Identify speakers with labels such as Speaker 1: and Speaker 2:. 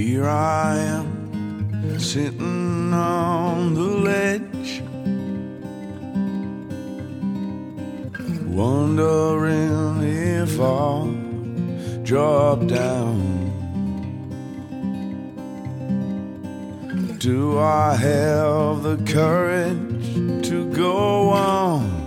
Speaker 1: Here I am, sitting on the ledge, wondering if I'll drop down. Do I have the courage to go on?